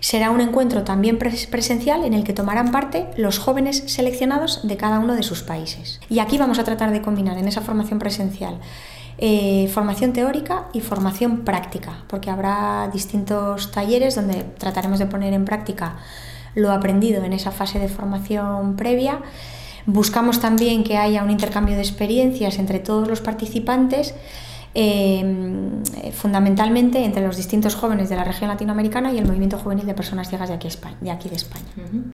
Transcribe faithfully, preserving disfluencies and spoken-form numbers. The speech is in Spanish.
Será un encuentro también presencial en el que tomarán parte los jóvenes seleccionados de cada uno de sus países. Y aquí vamos a tratar de combinar en esa formación presencial eh, formación teórica y formación práctica, porque habrá distintos talleres donde trataremos de poner en práctica lo aprendido en esa fase de formación previa. Buscamos también que haya un intercambio de experiencias entre todos los participantes, Eh, fundamentalmente entre los distintos jóvenes de la región latinoamericana y el movimiento juvenil de personas ciegas de aquí, España, de aquí de España. Uh-huh.